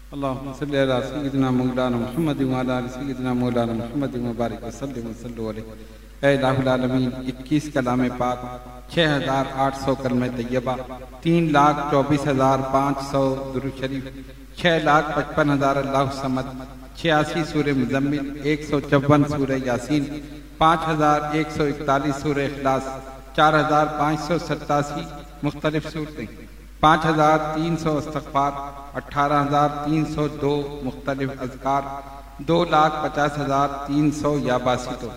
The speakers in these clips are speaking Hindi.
अल्लाहुम्मा सल्ली अला सय्यिदिना मौलाना मुहम्मद व अला आलि सय्यिदिना मौलाना मुहम्मद व बारिक वसल्लिम वसल्लु अलैहि। ऐ इलाहुल आलमीन 21 कलाम पाक, 6800 कलमे तैयबा, 3,24,500 दुरूद शरीफ, 6,55,000 अल्लाहु समद, 86 सूरह मुज़म्मिल, 154 सूरह यासीन, 5,141 सूरह इखलास, 4,587 मुख्तलिफ सूरतें, 5,300 इस्तिग़फ़ार, 18,302 मुख्तलिफ अज़कार, 2,50,300 या बासितो,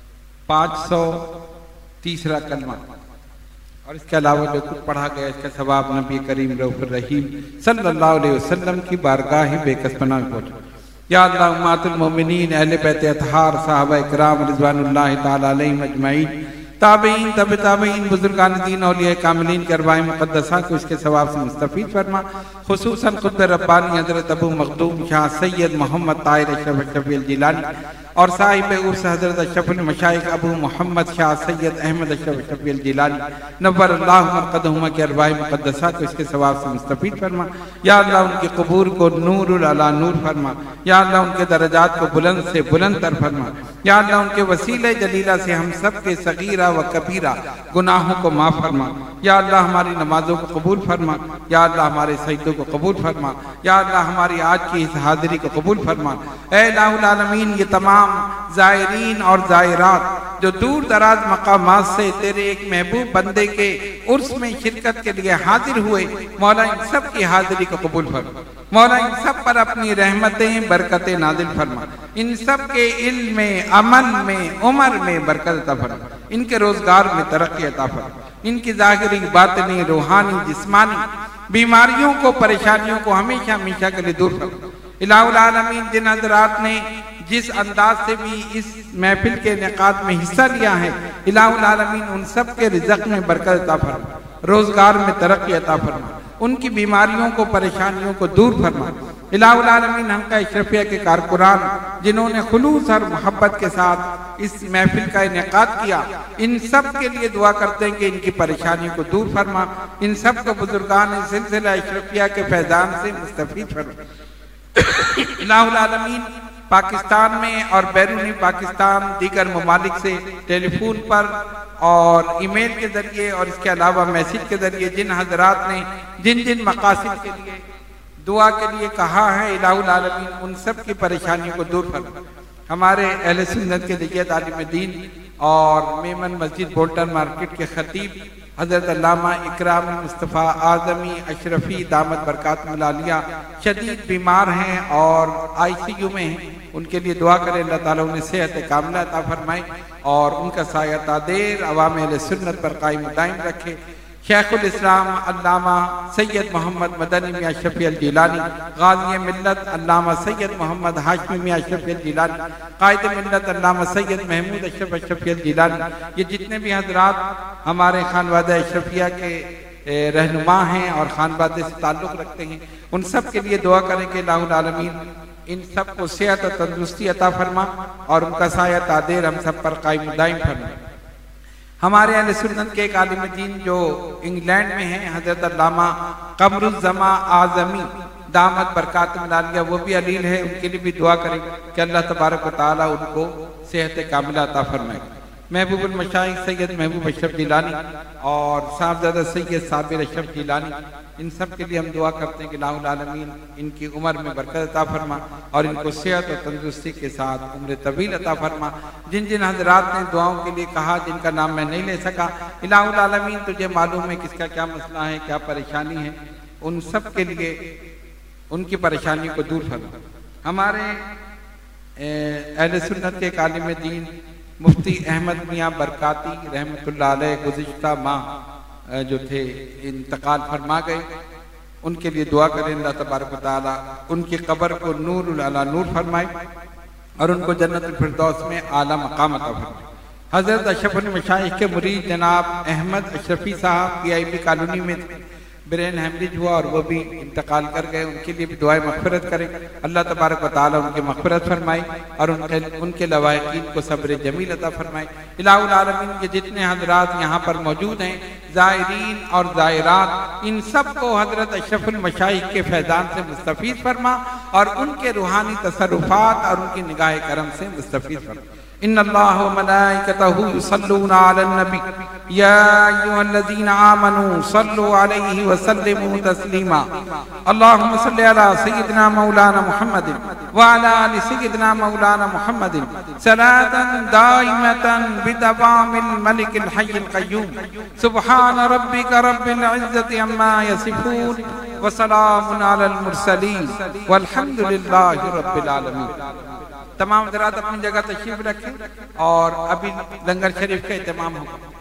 530 कलमा और इसके अलावा जो कुछ पढ़ा गया इसका सवाब नबी करीम रऊफ़ुर रहीम सल्लल्लाहु अलैहि वसल्लम की बारगाह बेकस पनाह में पहुँचा। या अल्लाह उम्मतुल मोमिनीन, अहले बैत अतहार, सहाबा इकराम रिज़वानुल्लाहि ताला अलैहिम अजमईन, ताबईन, तबे ताबईन, बुजुर्गान दीन, औलिया कामिलीन के अरवाह मुक़द्दसा को इसके सवाब से मुस्तफ़ीद फरमा। खुसूसन खुद रब्बानी हज़रत अबू मखदूम शाह सैयद मोहम्मद ताहिर अशरफ शफ़ी अल जिलानी और साहिब उर्स हज़रत अशरफुल मशाइख अबू मोहम्मद शाह सैयद अहमद अशरफ शफ़ी अल जिलानी नव्वरल्लाहु मरक़दहुमा के अरवाह मुक़द्दसा को इसके सवाब से मुस्तफ़ीद फरमा। या अल्लाह उनके क़ुबूर को नूरुल अला नूर फरमा। या अल्लाह उनके दरजात को बुलंद से बुलंद तर फरमा। या अल्लाह उनके वसीले जलीला से हम सब के सगीरा व कबीरा गुनाहों को माफ़ फरमा। या अल्लाह हमारी नमाजों को कबूल फरमा। या अल्लाह हमारे सजदों को कबूल फरमा। या अल्लाह हमारी आज की इस हाज़िरी को कबूल फरमा। ऐ इलाहुल आलमीन, ये तमाम ज़ायरीन और ज़ायरात जो दूर दराज मकामात से तेरे एक महबूब बंदे के उर्स में शिरकत के लिए हाजिर हुए, मौला इन सब की हाजिरी को कबूल फरमा। मौला इन सब पर अपनी रहमतें बरकतें नाजिल फरमा। इन सब के इल्म में, अमल में, उम्र में बरकत अता फरमा। इनके रोजगार में तरक्की अता फरमा। इनकी ज़ाहिरी, बातिनी, रूहानी, जिस्मानी बीमारियों को, परेशानियों को हमेशा हमेशा के लिए दूर फरमा। इलाहुल आलमीन, जिन हज़रात ने जिस अंदाज से भी इस महफिल के इनेकाद में हिस्सा लिया है, इलाहुल आलमीन उन सब के रिज़्क़ में बरकत अता फरमा, रोजगार में तरक्की अता फरमा, उनकी बीमारियों को, परेशानियों को दूर फरमा। इलाहुल आलमीन, हल्का अशरफिया के कारकुनान जिन्होंने खुलूस और मोहब्बत के साथ इस महफिल का इनेकाद किया, इन सब के लिए दुआ करते हैं कि इनकी परेशानियों को दूर फरमा। इन सब को बुजुर्गान सिलसिला अशरफिया के फैज़ान से मुस्तफ़ीद फरमा। इलाहुल आलमीन, पाकिस्तान में और बैरूनी पाकिस्तान दीगर ममालिक से टेलीफोन पर और ईमेल के जरिए और इसके अलावा मैसेज के जरिए जिन हजरात ने जिन जिन मकासद के लिए दुआ के लिए कहा है, इलाहुल आलमीन उन सब की परेशानियों को दूर फरमा। हमारे अहले सुन्नत के दिग्गज आलिम दीन और मेमन मस्जिद बोल्टन मार्केट के खतीब हज़रत अल्लामा इकराम मुस्तफ़ा आज़मी अशरफी दामत बरकातुहुल आलिया शदीद बीमार हैं और ICU में हैं। उनके लिए दुआ करें, अल्लाह ताला उन्हें सेहत कामिला अता फरमाए और उनका साया तादेर अवाम अहले सुन्नत पर कायम दायम रखे। शेखुल इस्लाम अल्लामा सैयद मोहम्मद मदनी मियां शफ़ी अल जिलानी, गाज़ी मिल्लत अल्लामा सैयद मोहम्मद हाशमी मियां शफ़ी अल जिलानी, कायद मिल्लत अल्लामा सैयद महमूद अशरफ शफ़ी अल जिलानी, ये जितने भी हजरात हमारे खानवादा अशरफिया के रहनुमा हैं और खानवादे से ताल्लुक़ रखते हैं, उन सब के लिए दुआ करें कि इलाहुल आलमीन इन सब को सेहत और तंदुरुस्ती अता फरमा और उनका साया तादेर हम सब पर कायम दायम फरमा। हमारे अहले सुन्नत के एक आलिम दीन जो इंग्लैंड में हैं, हज़रत अल्लामा कमरुज़्ज़मा आज़मी दामत बरकातुहुल आलिया, वो भी अलील है, उनके लिए भी दुआ करें कि अल्लाह तबारक व तआला उनको सेहत कामिला अता फरमाए। महबूबुल मशाइख सैयद महबूब अशरफ जिलानी और साहबजादा सैयद साबिर अशरफ जिलानी, इन सब के लिए हम दुआ करते हैं कि इलाहुल आलमीन इनकी उम्र में बरकत अता फरमा और इनको सेहत और तंदुरुस्ती के साथ उम्र तवील अता फरमा। जिन जिन हजरात ने दुआओं के लिए कहा, जिनका नाम मैं नहीं ले सका, इलाहुल आलमीन तुझे मालूम है किसका क्या मसला है, क्या परेशानी है, उन सब के लिए उनकी परेशानी को दूर फरमा। हमारे अहले सुन्नत के एक आलिम दीन मुफ्ती अहमद मियाँ बरकाती रहमतुल्लाह अलैह गुज़िश्ता माह जो थे इंतकाल फरमा गए, उनके लिए दुआ करें अल्लाह तबारक व तआला उनकी कब्र को नूरुल अला नूर फरमाए और उनको जन्नतुल फिरदौस में आला मकाम अता फरमाए। हज़रत अशरफुल मशाइख के मुरीद जनाब अहमद अशरफी साहब PIB कॉलोनी में ब्रेन हेमरेज हुआ और वो भी इंतकाल कर गए, उनके लिए भी दुआएं मग़फ़िरत करें, अल्लाह तबारक व तआला उनकी मग़फ़िरत फरमाए और उनके लवाहिकीन को सब्र जमील अता फरमाए। इलाहुल आलमीन के जितने हजरात यहाँ पर मौजूद हैं, ज़ायरीन और ज़ायरात, इन सब को हज़रत अशरफुल मशाइख के फैज़ान से मुस्तफ़ीद फरमा और उनके रूहानी तसर्रुफात और उनकी निगाह करम से मुस्तफीद फरमा। इन्नल्लाह व मलाइकतहु युसल्लूना अलन नबी या अय्युहल्लज़ीना आमनू सल्लु अलैहि व सल्लिमू तस्लीमा। अल्लाहुम्मा सल्लि अला सय्यिदिना मौलाना मुहम्मदिन व अला आलि सय्यिदिना मौलाना मुहम्मदिन सलातन दाइमतन बिदवामिल मलिकिल हय्यिल क़य्यूम। सुब्हान रब्बिका रब्बिल इज़्ज़ति अम्मा यसिफून व सलामुन अलल मुरसलीन वल्हम्दुलिल्लाहि रब्बिल आलमीन। तमाम हज़रात अपनी जगह तशरीफ रखें और अभी लंगर शरीफ का इत्माम होगा।